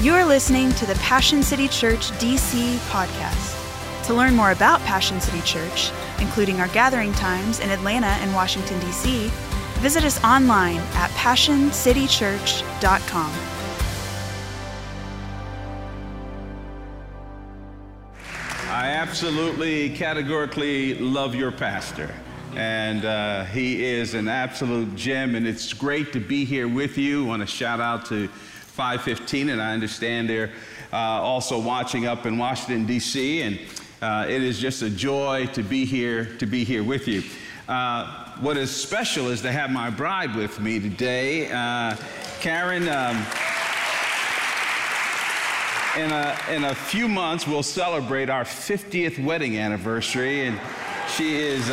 You are listening to the Passion City Church DC podcast. To learn more about Passion City Church, including our gathering times in Atlanta and Washington, D.C., visit us online at passioncitychurch.com. I absolutely, categorically love your pastor. And he is an absolute gem, and it's great to be here with you. I want to shout out to 515, and I understand they're also watching up in Washington, D.C., and it is just a joy to be here with you. What is special is to have my bride with me today. Karen, in a few months, we'll celebrate our 50th wedding anniversary, and she's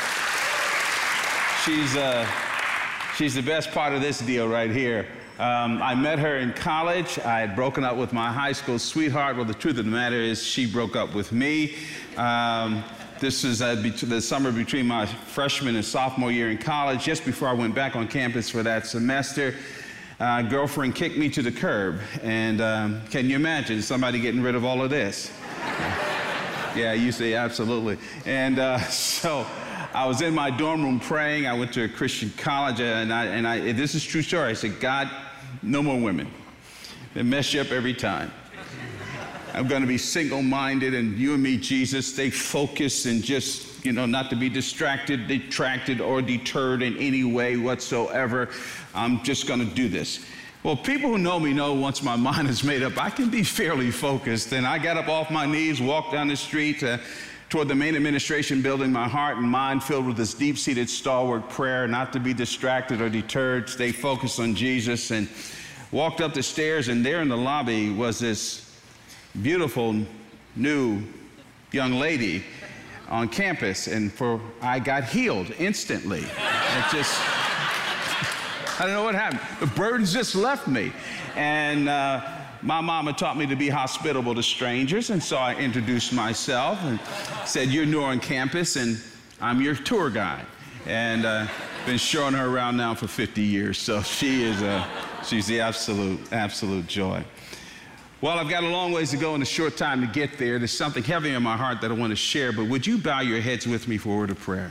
the best part of this deal right here. I met her in college. I had broken up with my high school sweetheart. Well, the truth of the matter is she broke up with me. This is the summer between my freshman and sophomore year in college, just before I went back on campus for that semester. Girlfriend kicked me to the curb. And can you imagine somebody getting rid of all of this? Yeah, you say absolutely. And so I was in my dorm room praying. I went to a Christian college, and this is a true story. I said, God, no more women. They mess you up every time. I'm going to be single-minded, and you and me, Jesus, stay focused and just, not to be distracted, detracted, or deterred in any way whatsoever. I'm just going to do this. Well, people who know me know once my mind is made up, I can be fairly focused. And I got up off my knees, walked down the street toward the main administration building, my heart and mind filled with this deep-seated stalwart prayer, not to be distracted or deterred, stay focused on Jesus, and walked up the stairs, and there in the lobby was this beautiful new young lady on campus, and I got healed instantly. I don't know what happened. The burdens just left me. And my mama taught me to be hospitable to strangers, and so I introduced myself and said, you're new on campus, and I'm your tour guide. And been showing her around now for 50 years, so she's the absolute joy. Well, I've got a long ways to go and a short time to get there. There's something heavy in my heart that I want to share, but would you bow your heads with me for a word of prayer?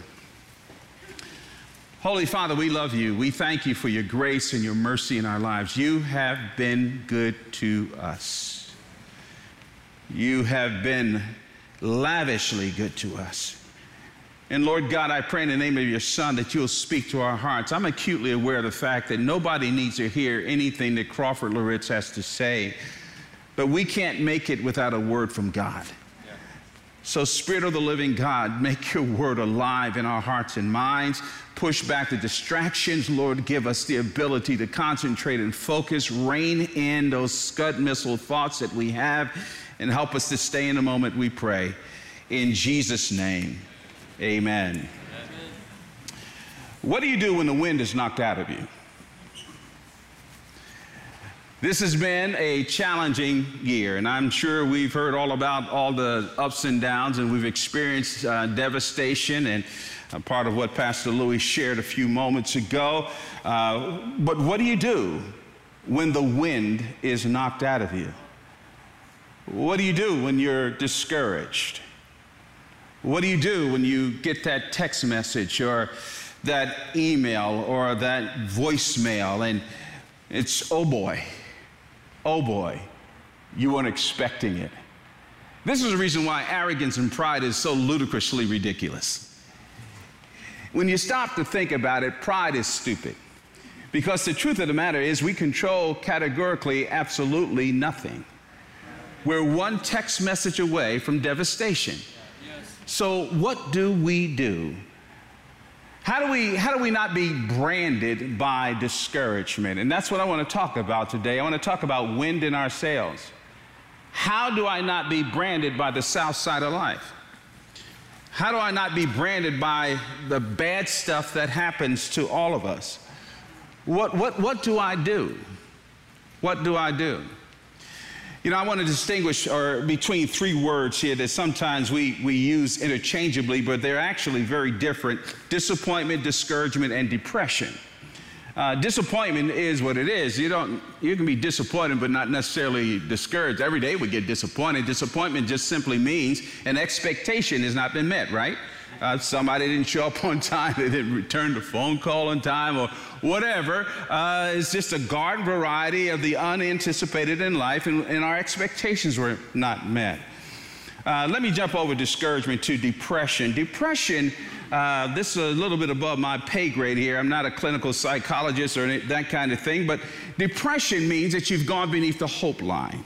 Holy Father, we love you. We thank you for your grace and your mercy in our lives. You have been good to us. You have been lavishly good to us. And Lord God, I pray in the name of your Son that you'll speak to our hearts. I'm acutely aware of the fact that nobody needs to hear anything that Crawford Loritz has to say, but we can't make it without a word from God. So Spirit of the living God, make your word alive in our hearts and minds. Push back the distractions. Lord, give us the ability to concentrate and focus. Rein in those Scud missile thoughts that we have, and help us to stay in the moment, we pray. In Jesus' name, amen. Amen. What do you do when the wind is knocked out of you? This has been a challenging year, and I'm sure we've heard all about all the ups and downs, and we've experienced devastation, and part of what Pastor Louis shared a few moments ago. But what do you do when the wind is knocked out of you? What do you do when you're discouraged? What do you do when you get that text message or that email or that voicemail, and it's, oh boy, you weren't expecting it. This is the reason why arrogance and pride is so ludicrously ridiculous. When you stop to think about it, pride is stupid. Because the truth of the matter is we control categorically absolutely nothing. We're one text message away from devastation. So what do we do? How do we not be branded by discouragement? And that's what I want to talk about today. I want to talk about wind in our sails. How do I not be branded by the south side of life? How do I not be branded by the bad stuff that happens to all of us? What do I do? What do I do? I want to distinguish between three words here that sometimes we use interchangeably, but they're actually very different: disappointment, discouragement, and depression. Disappointment is what it is. You can be disappointed but not necessarily discouraged. Every day we get disappointed. Disappointment just simply means an expectation has not been met, right? Somebody didn't show up on time, they didn't return the phone call on time or whatever. It's just a garden variety of the unanticipated in life, and our expectations were not met. Let me jump over discouragement to depression. Depression, this is a little bit above my pay grade here. I'm not a clinical psychologist or that kind of thing, but depression means that you've gone beneath the hope line.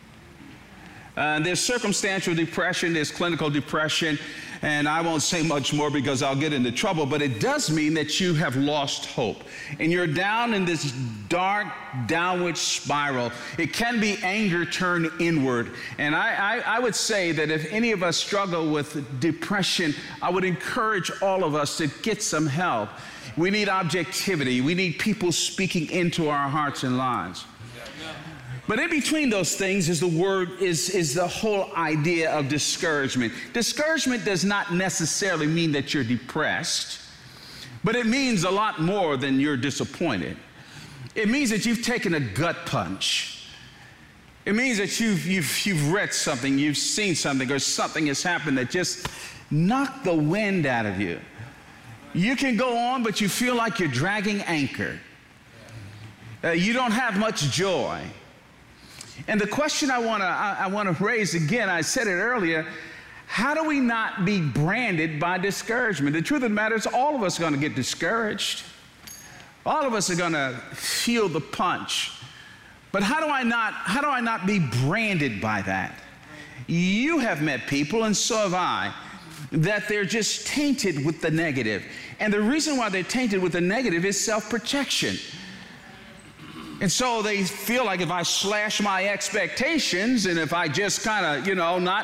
There's circumstantial depression, there's clinical depression, and I won't say much more because I'll get into trouble, but it does mean that you have lost hope. And you're down in this dark, downward spiral. It can be anger turned inward. And I would say that if any of us struggle with depression, I would encourage all of us to get some help. We need objectivity. We need people speaking into our hearts and lives. But in between those things is the whole idea of discouragement. Discouragement does not necessarily mean that you're depressed, but it means a lot more than you're disappointed. It means that you've taken a gut punch. It means that you've read something, you've seen something, or something has happened that just knocked the wind out of you. You can go on, but you feel like you're dragging anchor. You don't have much joy. And the question I want to raise again, I said it earlier, how do we not be branded by discouragement? The truth of the matter is all of us are going to get discouraged. All of us are going to feel the punch. But how do I not be branded by that? You have met people, and so have I, that they're just tainted with the negative. And the reason why they're tainted with the negative is self-protection. And so they feel like if I slash my expectations and if I just kind of,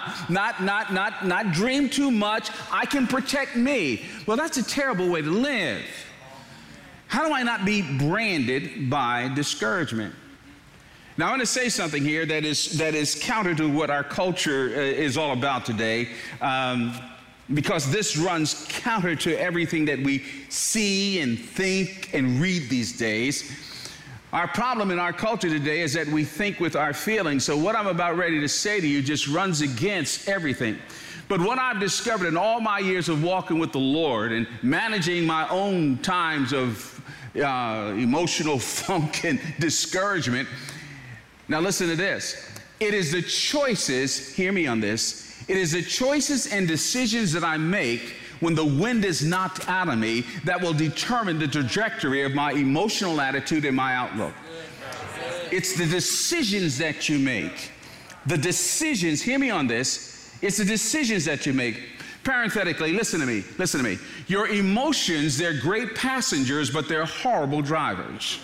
not dream too much, I can protect me. Well, that's a terrible way to live. How do I not be branded by discouragement? Now, I want to say something here that is counter to what our culture is all about today, because this runs counter to everything that we see and think and read these days. Our problem in our culture today is that we think with our feelings. So what I'm about ready to say to you just runs against everything. But what I've discovered in all my years of walking with the Lord and managing my own times of emotional funk and discouragement, now listen to this. It is the choices, hear me on this, it is the choices and decisions that I make when the wind is knocked out of me that will determine the trajectory of my emotional attitude and my outlook. It's the decisions that you make. The decisions, hear me on this, it's the decisions that you make. Parenthetically, listen to me. Your emotions, they're great passengers, but they're horrible drivers.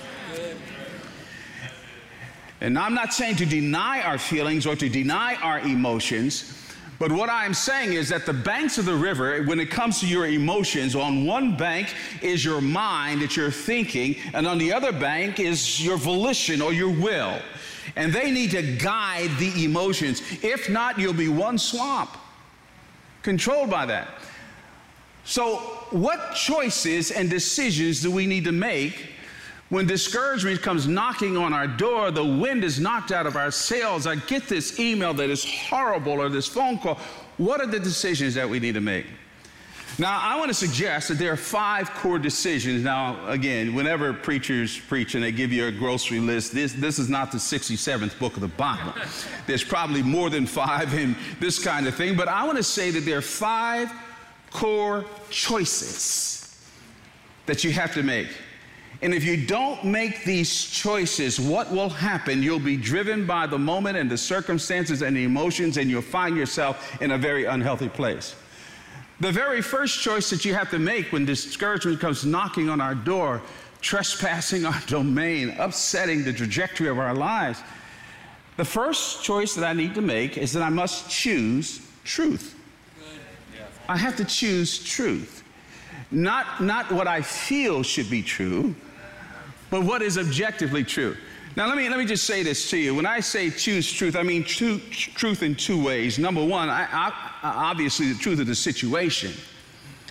And I'm not saying to deny our feelings or to deny our emotions, but what I'm saying is that the banks of the river, when it comes to your emotions, on one bank is your mind that you're thinking, and on the other bank is your volition or your will. And they need to guide the emotions. If not, you'll be one swamp, controlled by that. So what choices and decisions do we need to make when discouragement comes knocking on our door, the wind is knocked out of our sails, I get this email that is horrible or this phone call? What are the decisions that we need to make? Now, I want to suggest that there are 5 core decisions. Now, again, whenever preachers preach and they give you a grocery list, this is not the 67th book of the Bible. There's probably more than 5 in this kind of thing, but I want to say that there are 5 core choices that you have to make. And if you don't make these choices, what will happen? You'll be driven by the moment and the circumstances and the emotions, and you'll find yourself in a very unhealthy place. The very first choice that you have to make when discouragement comes knocking on our door, trespassing our domain, upsetting the trajectory of our lives, the first choice that I need to make is that I must choose truth. I have to choose truth. Not what I feel should be true, but what is objectively true. Now, let me just say this to you. When I say choose truth, I mean truth in 2 ways. Number one, obviously the truth of the situation.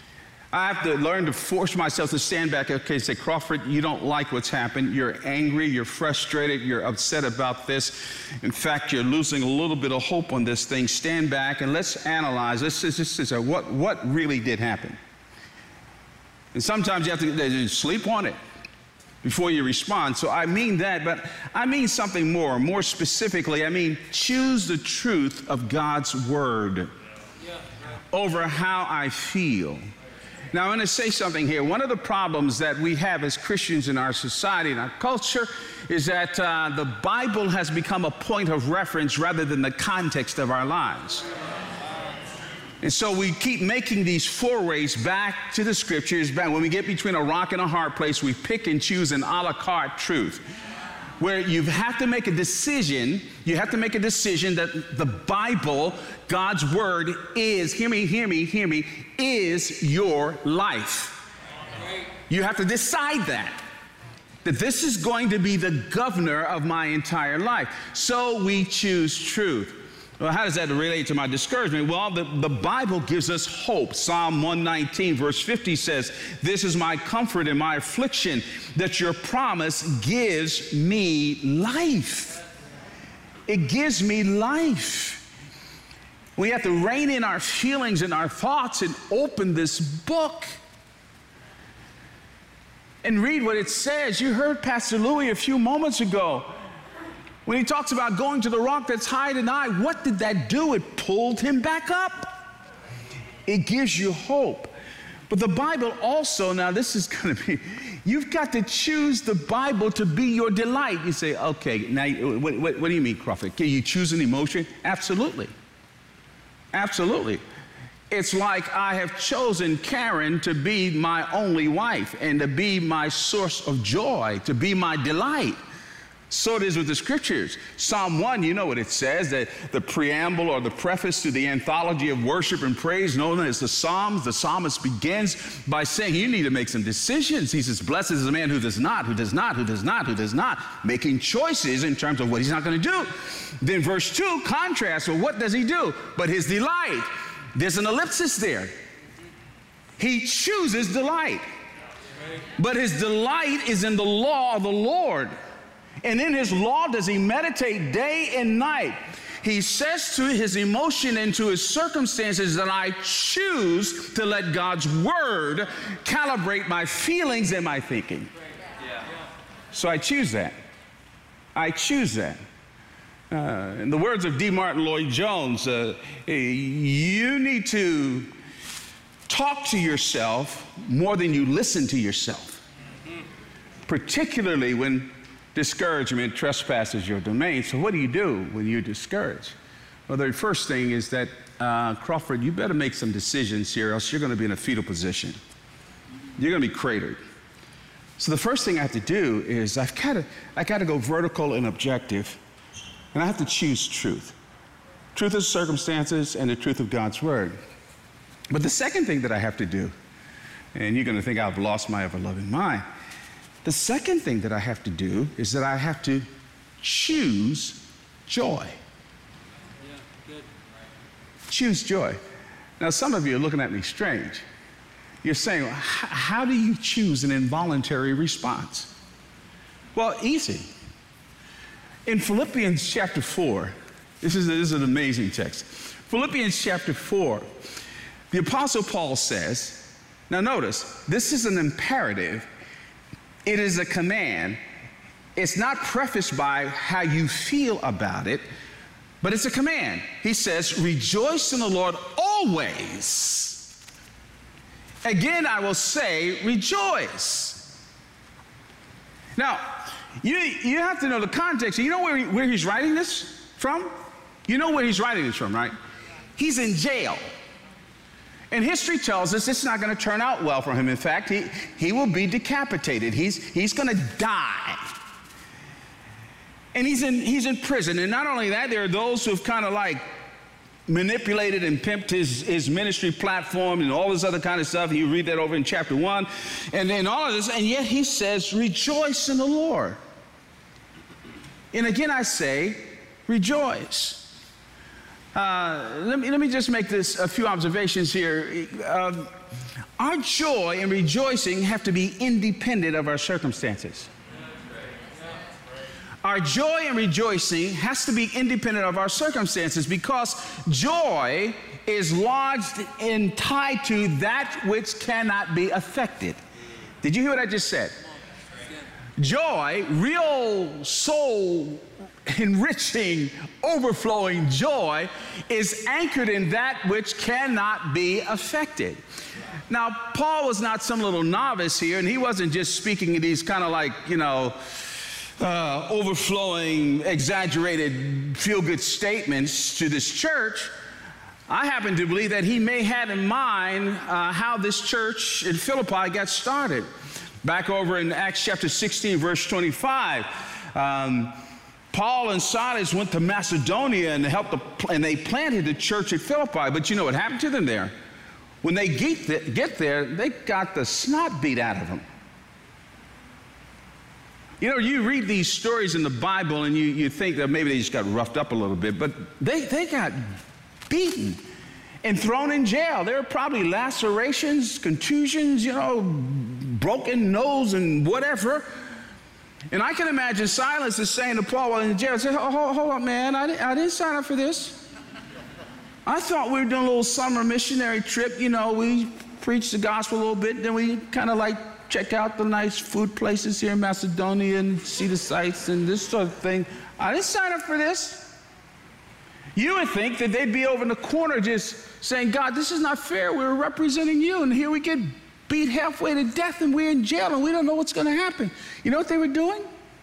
I have to learn to force myself to stand back, okay, say, Crawford, you don't like what's happened. You're angry, you're frustrated, you're upset about this. In fact, you're losing a little bit of hope on this thing. Stand back and let's analyze. Let's just what really did happen? And sometimes you have to sleep on it before you respond. So I mean that, but I mean something more. More specifically, I mean choose the truth of God's word over how I feel. Now, I'm going to say something here. One of the problems that we have as Christians in our society, in our culture, is that the Bible has become a point of reference rather than the context of our lives. And so we keep making these forays back to the scriptures. When we get between a rock and a hard place, we pick and choose an a la carte truth, where you have to make a decision. You have to make a decision that the Bible, God's word, is, hear me, is your life. You have to decide that this is going to be the governor of my entire life. So we choose truth. Well, how does that relate to my discouragement? Well, the Bible gives us hope. Psalm 119, verse 50 says, "This is my comfort in my affliction, that your promise gives me life." It gives me life. We have to rein in our feelings and our thoughts and open this book and read what it says. You heard Pastor Louis a few moments ago. When he talks about going to the rock that's high and high, what did that do? It pulled him back up. It gives you hope. But the Bible also, now this is going to be, you've got to choose the Bible to be your delight. You say, okay, now what do you mean, Crawford? Can you choose an emotion? Absolutely. Absolutely. It's like I have chosen Karen to be my only wife and to be my source of joy, to be my delight. So it is with the scriptures. Psalm 1, you know what it says, that the preamble or the preface to the anthology of worship and praise known as the Psalms. The psalmist begins by saying you need to make some decisions. He says, blessed is the man who does not, making choices in terms of what he's not going to do. Then verse 2 contrasts, well, what does he do? But his delight, there's an ellipsis there. He chooses delight. But his delight is in the law of the Lord. And in his law does he meditate day and night. He says to his emotion and to his circumstances that I choose to let God's word calibrate my feelings and my thinking. So I choose that. I choose that. In the words of D. Martin Lloyd-Jones, you need to talk to yourself more than you listen to yourself, particularly when discouragement trespasses your domain. So what do you do when you're discouraged? Well, the first thing is that, Crawford, you better make some decisions here, else you're going to be in a fetal position. You're going to be cratered. So the first thing I have to do is I got to go vertical and objective, and I have to choose truth. Truth of circumstances and the truth of God's word. But the second thing that I have to do, and you're going to think I've lost my ever-loving mind, the second thing that I have to do is that I have to choose joy. Yeah, good. Choose joy. Now, some of you are looking at me strange. You're saying, well, how do you choose an involuntary response? Well, easy. In Philippians chapter 4, this is an amazing text. Philippians chapter 4, the Apostle Paul says, now notice, this is an imperative. It is a command. It's not prefaced by how you feel about it, but it's a command. He says, rejoice in the Lord always. Again, I will say, rejoice. Now, you have to know the context. You know where he's writing this from? You know where he's writing this from, right? He's in jail. And history tells us it's not going to turn out well for him. In fact, he will be decapitated. He's going to die. And he's in prison. And not only that, there are those who have kind of like manipulated and pimped his ministry platform and all this other kind of stuff. You read that over in chapter 1. And then all of this. And yet he says, rejoice in the Lord. And again, I say, rejoice. let me just make a few observations here. Our joy and rejoicing have to be independent of our circumstances. Our joy and rejoicing has to be independent of our circumstances, because joy is lodged and tied to that which cannot be affected. Did you hear what I just said? Joy, real soul enriching, overflowing joy, is anchored in that which cannot be affected. Now, Paul was not some little novice here, and he wasn't just speaking in these kind of like, overflowing, exaggerated, feel-good statements to this church. I happen to believe that he may have in mind how this church in Philippi got started. Back over in Acts chapter 16, verse 25, Paul and Silas went to Macedonia and and they planted the church at Philippi. But you know what happened to them there? When they get there, they got the snot beat out of them. You know, you read these stories in the Bible and you think that maybe they just got roughed up a little bit, but they got beaten and thrown in jail. There were probably lacerations, contusions, broken nose and whatever. And I can imagine Silas is saying to Paul while in jail, hold up, man, I didn't sign up for this. I thought we were doing a little summer missionary trip. We preached the gospel a little bit, then we kind of like check out the nice food places here in Macedonia and see the sights and this sort of thing. I didn't sign up for this. You would think that they'd be over in the corner just saying, God, this is not fair. We're representing you, and here we get beat halfway to death, and we're in jail, and we don't know what's going to happen. You know what they were doing?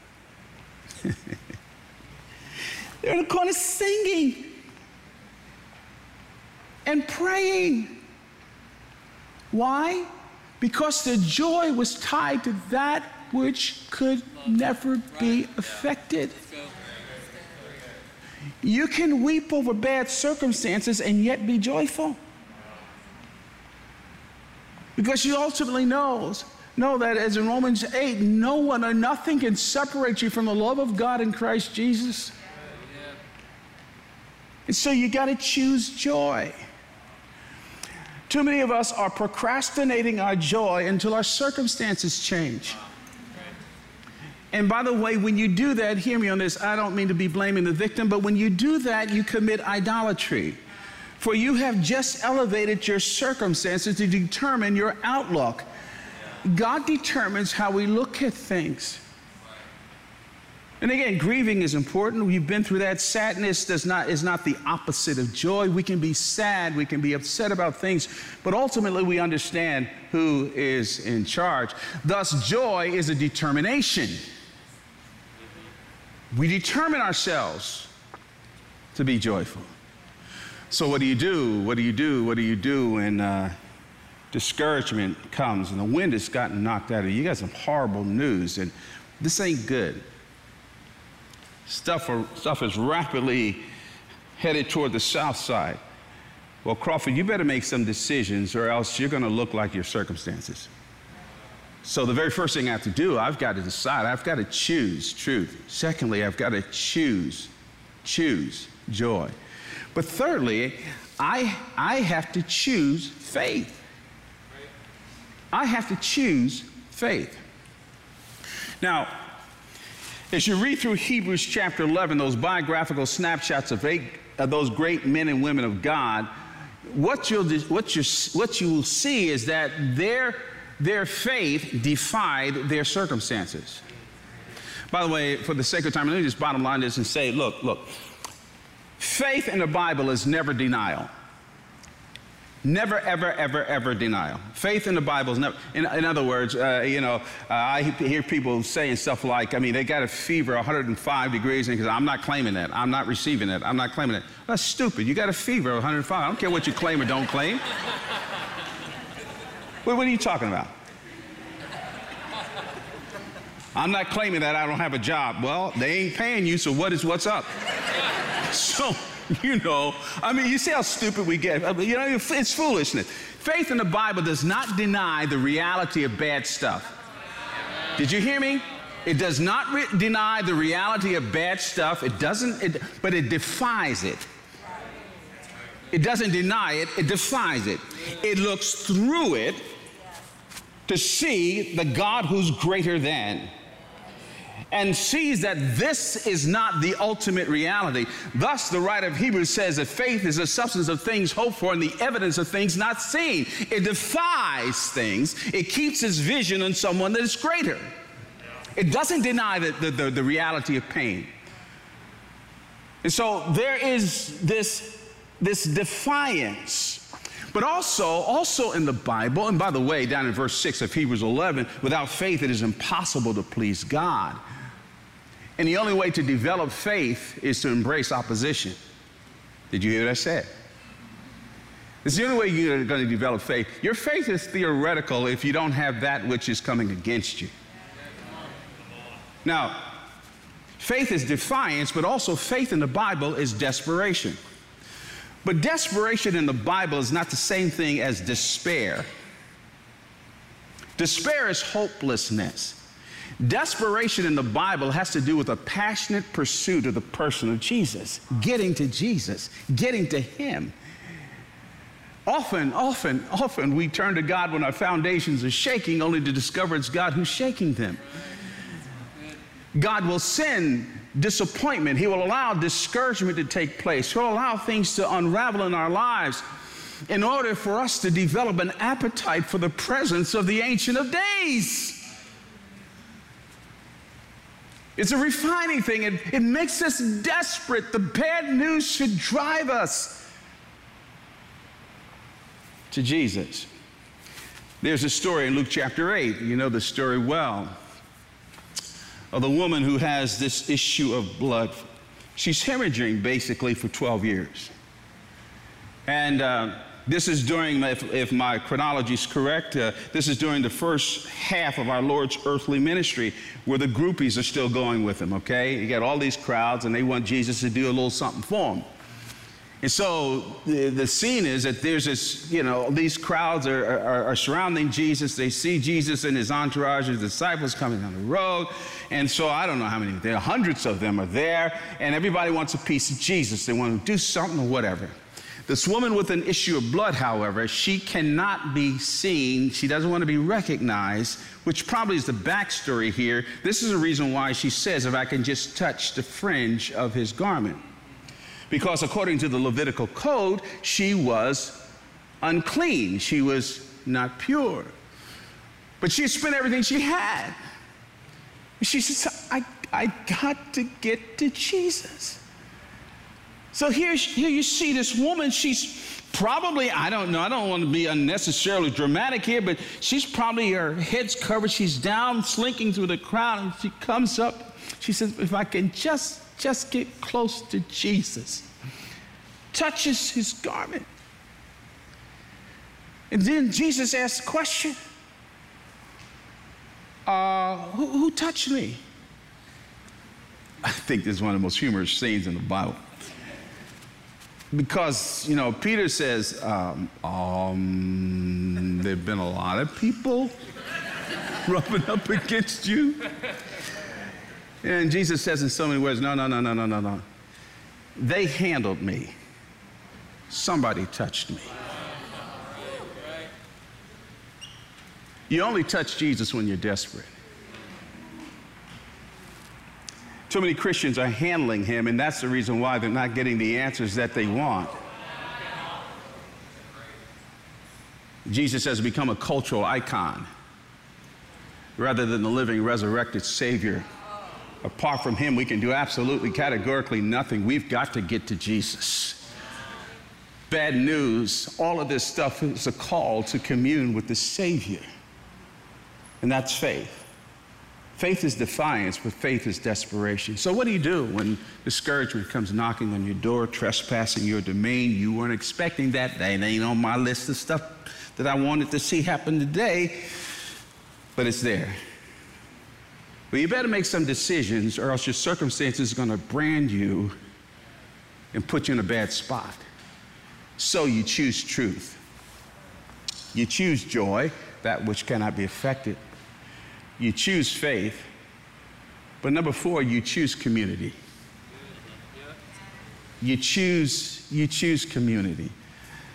They're in the corner singing and praying. Why? Because their joy was tied to that which could never be affected. You can weep over bad circumstances and yet be joyful. Because you ultimately know that, as in Romans 8, no one or nothing can separate you from the love of God in Christ Jesus. And so you got to choose joy. Too many of us are procrastinating our joy until our circumstances change. And by the way, when you do that, hear me on this, I don't mean to be blaming the victim, but when you do that, you commit idolatry. For you have just elevated your circumstances to determine your outlook. God determines how we look at things. And again, grieving is important. We've been through that. Sadness is not the opposite of joy. We can be sad, we can be upset about things, but ultimately we understand who is in charge. Thus, joy is a determination. We determine ourselves to be joyful. So what do you do? What do you do? What do you do when discouragement comes and the wind has gotten knocked out of you? You got some horrible news, and this ain't good. Stuff is rapidly headed toward the south side. Well, Crawford, you better make some decisions, or else you're going to look like your circumstances. So the very first thing I have to do, I've got to decide. I've got to choose truth. Secondly, I've got to choose joy. But thirdly, I have to choose faith. I have to choose faith. Now, as you read through Hebrews chapter 11, those biographical snapshots of those great men and women of God, what you will see is that their faith defied their circumstances. By the way, for the sake of time, let me just bottom line this and say, look, faith in the Bible is never denial. Never, ever, ever, ever denial. Faith in the Bible is never, in other words, I hear people saying stuff like, they got a fever 105 degrees, and I'm not claiming that. I'm not receiving it. I'm not claiming it. That's stupid. You got a fever 105. I don't care what you claim or don't claim. What are you talking about? I'm not claiming that I don't have a job. Well, they ain't paying you, so what's up? So, you see how stupid we get. It's foolishness. Faith in the Bible does not deny the reality of bad stuff. Did you hear me? It does not deny the reality of bad stuff. It doesn't, but it defies it. It doesn't deny it, it defies it. It looks through it to see the God who's greater than, and sees that this is not the ultimate reality. Thus, the writer of Hebrews says that faith is the substance of things hoped for and the evidence of things not seen. It defies things. It keeps its vision on someone that is greater. It doesn't deny the reality of pain. And so there is this defiance. But also in the Bible, and by the way, down in verse 6 of Hebrews 11, without faith it is impossible to please God. And the only way to develop faith is to embrace opposition. Did you hear what I said? It's the only way you're going to develop faith. Your faith is theoretical if you don't have that which is coming against you. Now, faith is defiance, but also faith in the Bible is desperation. But desperation in the Bible is not the same thing as despair. Despair is hopelessness. Desperation in the Bible has to do with a passionate pursuit of the person of Jesus, getting to Jesus, getting to Him. Often we turn to God when our foundations are shaking, only to discover it's God who's shaking them. God will send disappointment. He will allow discouragement to take place. He'll allow things to unravel in our lives in order for us to develop an appetite for the presence of the Ancient of Days. It's a refining thing. It makes us desperate. The bad news should drive us to Jesus. There's a story in Luke chapter 8. You know the story well, of the woman who has this issue of blood. She's hemorrhaging basically for 12 years. And this is during, if my chronology is correct, this is during the first half of our Lord's earthly ministry, where the groupies are still going with him, okay? You got all these crowds, and they want Jesus to do a little something for them. And so the scene is that there's this, these crowds are surrounding Jesus. They see Jesus and his entourage, his disciples coming down the road. And so I don't know how many, there are hundreds of them are there, and everybody wants a piece of Jesus. They want to do something or whatever. This woman with an issue of blood, however, she cannot be seen. She doesn't want to be recognized, which probably is the backstory here. This is the reason why she says, if I can just touch the fringe of his garment. Because according to the Levitical code, she was unclean. She was not pure. But she spent everything she had. She says, I got to get to Jesus. So here you see this woman. She's probably, I don't know, I don't want to be unnecessarily dramatic here, but she's probably, her head's covered. She's down, slinking through the crowd, and she comes up. She says, if I can just get close to Jesus, touches his garment. And then Jesus asks the question, who touched me? I think this is one of the most humorous scenes in the Bible. Because, Peter says, there've been a lot of people rubbing up against you. And Jesus says in so many words, no. They handled me. Somebody touched me. You only touch Jesus when you're desperate. Too many Christians are handling him, and that's the reason why they're not getting the answers that they want. Jesus has become a cultural icon rather than the living, resurrected Savior. Apart from him, we can do absolutely categorically nothing. We've got to get to Jesus. Bad news, all of this stuff is a call to commune with the Savior. And that's faith. Faith is defiance, but faith is desperation. So what do you do when discouragement comes knocking on your door, trespassing your domain? You weren't expecting that. That ain't on my list of stuff that I wanted to see happen today, but it's there. But you better make some decisions, or else your circumstances are going to brand you and put you in a bad spot. So you choose truth. You choose joy, that which cannot be affected. You choose faith. But number 4, you choose community. You choose community.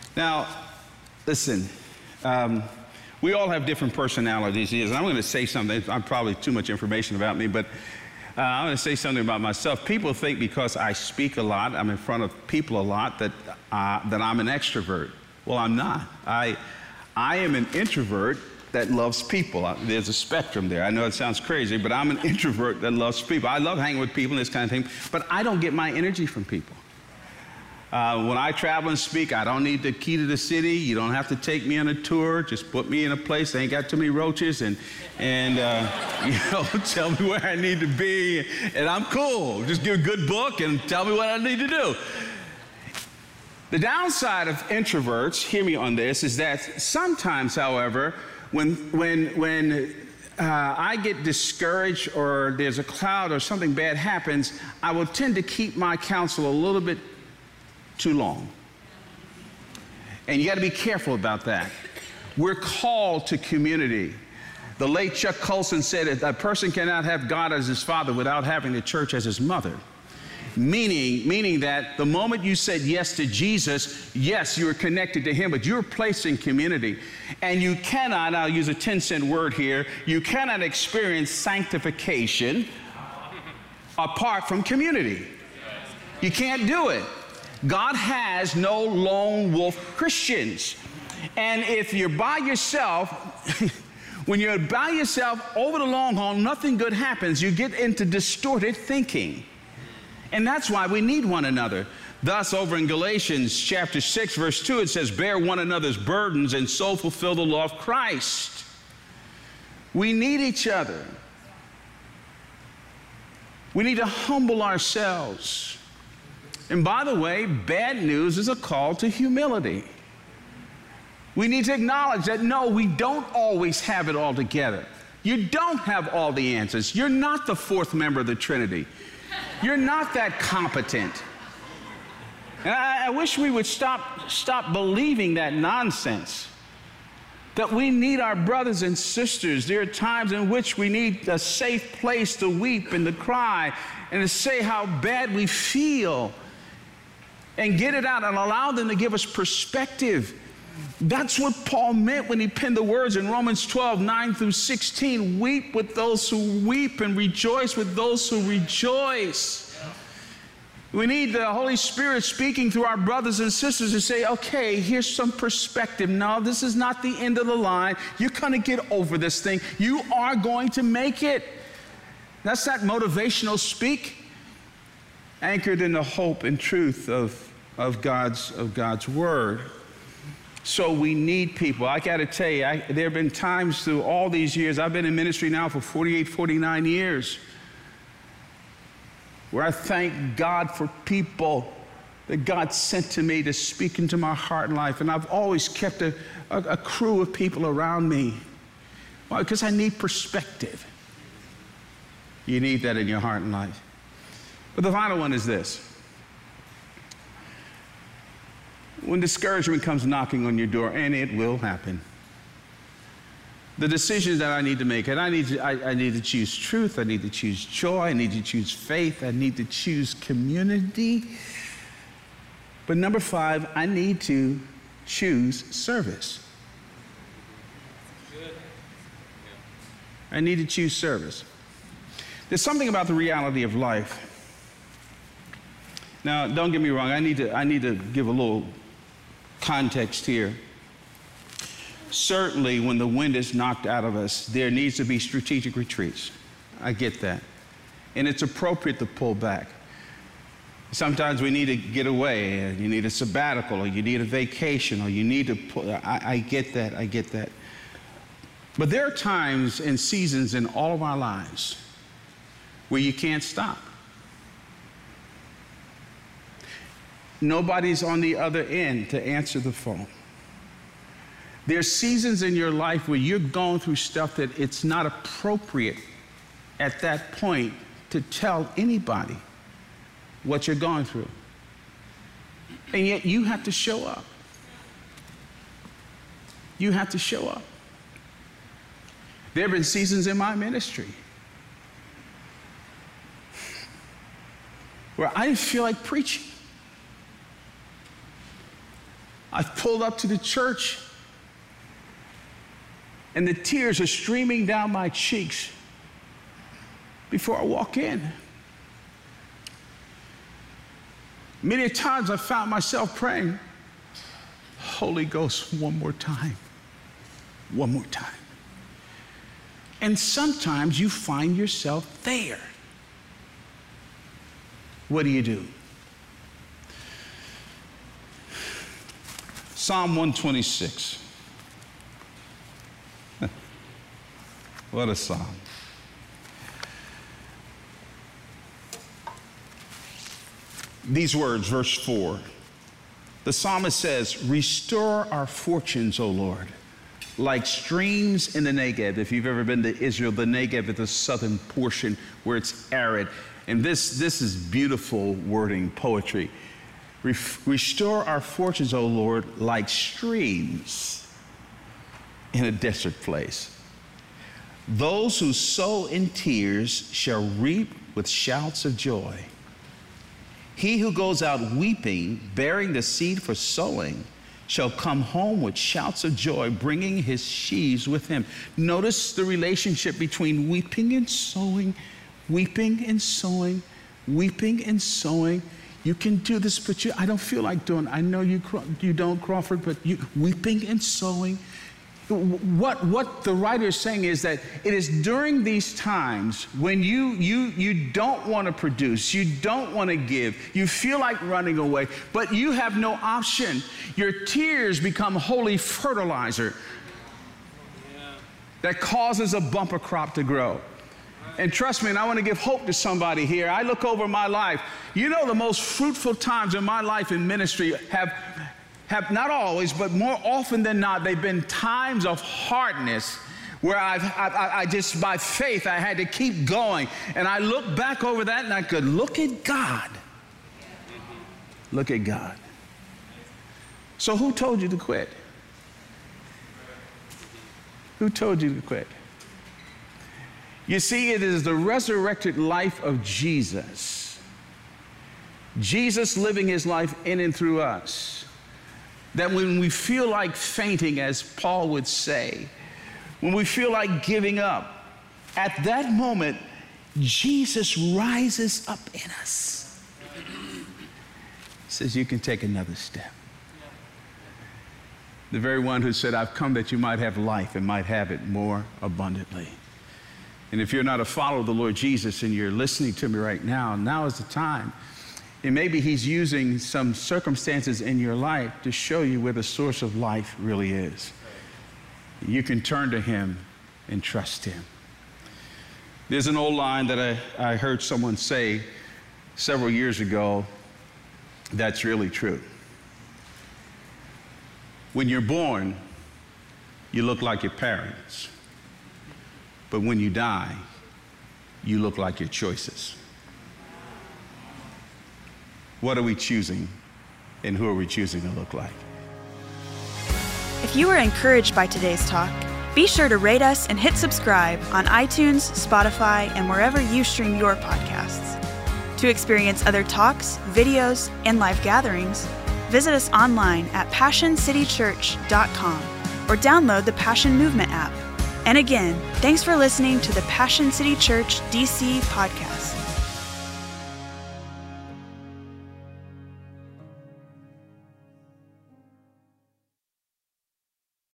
Now, listen, we all have different personalities. And I'm going to say something, I'm probably too much information about me, but I'm going to say something about myself. People think because I speak a lot, I'm in front of people a lot, that I'm an extrovert. Well, I'm not. I am an introvert that loves people. There's a spectrum there. I know it sounds crazy, but I'm an introvert that loves people. I love hanging with people and this kind of thing, but I don't get my energy from people. When I travel and speak, I don't need the key to the city. You don't have to take me on a tour. Just put me in a place that ain't got too many roaches and tell me where I need to be, and I'm cool. Just give a good book and tell me what I need to do. The downside of introverts, hear me on this, is that sometimes, however, when I get discouraged or there's a cloud or something bad happens, I will tend to keep my counsel a little bit too long. And you got to be careful about that. We're called to community. The late Chuck Colson said that a person cannot have God as his father without having the church as his mother. Meaning that the moment you said yes to Jesus, yes, you were connected to him, but you were placed in community. And you cannot, I'll use a 10-cent word here, you cannot experience sanctification apart from community. You can't do it. God has no lone wolf Christians. And if you're by yourself, when you're by yourself over the long haul, nothing good happens. You get into distorted thinking. And that's why we need one another. Thus, over in Galatians chapter 6, verse 2, it says, bear one another's burdens and so fulfill the law of Christ. We need each other. We need to humble ourselves. And by the way, bad news is a call to humility. We need to acknowledge that, no, we don't always have it all together. You don't have all the answers. You're not the fourth member of the Trinity. You're not that competent. And I wish we would stop believing that nonsense. That we need our brothers and sisters. There are times in which we need a safe place to weep and to cry and to say how bad we feel and get it out and allow them to give us perspective. That's what Paul meant when he penned the words in Romans 12, 9 through 16. Weep with those who weep and rejoice with those who rejoice. We need the Holy Spirit speaking through our brothers and sisters to say, okay, here's some perspective. No, this is not the end of the line. You're going to get over this thing. You are going to make it. That's that motivational speak, anchored in the hope and truth of God's word. So we need people. I got to tell you, there have been times through all these years, I've been in ministry now for 48, 49 years, where I thank God for people that God sent to me to speak into my heart and life. And I've always kept a crew of people around me. Why? Because I need perspective. You need that in your heart and life. But the final one is this. When discouragement comes knocking on your door, and it will happen, the decisions that I need to make, and I need to choose truth, I need to choose joy, I need to choose faith, I need to choose community. But number 5, I need to choose service. I need to choose service. There's something about the reality of life. Now, don't get me wrong, I need to give a little context here. Certainly, when the wind is knocked out of us, there needs to be strategic retreats. I get that. And it's appropriate to pull back. Sometimes we need to get away, and you need a sabbatical, or you need a vacation, or you need to pull. I get that, I get that. But there are times and seasons in all of our lives where you can't stop. Nobody's on the other end to answer the phone. There's seasons in your life where you're going through stuff that it's not appropriate at that point to tell anybody what you're going through. And yet you have to show up. You have to show up. There have been seasons in my ministry where I didn't feel like preaching. I've pulled up to the church and the tears are streaming down my cheeks before I walk in. Many times I found myself praying, Holy Ghost, one more time. One more time. And sometimes you find yourself there. What do? Psalm 126. What a psalm. These words, verse 4. The psalmist says, restore our fortunes, O Lord, like streams in the Negev. If you've ever been to Israel, the Negev is the southern portion where it's arid. And this is beautiful wording, poetry. Restore our fortunes, O Lord, like streams in a desert place. Those who sow in tears shall reap with shouts of joy. He who goes out weeping, bearing the seed for sowing, shall come home with shouts of joy, bringing his sheaves with him. Notice the relationship between weeping and sowing, weeping and sowing, weeping and sowing. You can do this, but I don't feel like doing it. I know you don't, Crawford, but weeping and sowing. What the writer is saying is that it is during these times when you don't want to produce, you don't want to give, you feel like running away, but you have no option. Your tears become holy fertilizer that causes a bumper crop to grow. And trust me, and I want to give hope to somebody here. I look over my life. You know, the most fruitful times in my life in ministry have not always, but more often than not, they've been times of hardness where I just, by faith, I had to keep going. And I look back over that and I could look at God. Look at God. So who told you to quit? Who told you to quit? You see, it is the resurrected life of Jesus. Jesus living his life in and through us. That when we feel like fainting, as Paul would say, when we feel like giving up, at that moment, Jesus rises up in us. He says, you can take another step. The very one who said, I've come that you might have life and might have it more abundantly. And if you're not a follower of the Lord Jesus and you're listening to me right now, now is the time. And maybe he's using some circumstances in your life to show you where the source of life really is. You can turn to him and trust him. There's an old line that I heard someone say several years ago that's really true. When you're born, you look like your parents. But when you die, you look like your choices. What are we choosing, and who are we choosing to look like? If you were encouraged by today's talk, be sure to rate us and hit subscribe on iTunes, Spotify, and wherever you stream your podcasts. To experience other talks, videos, and live gatherings, visit us online at PassionCityChurch.com or download the Passion Movement app. And again, thanks for listening to the Passion City Church DC podcast.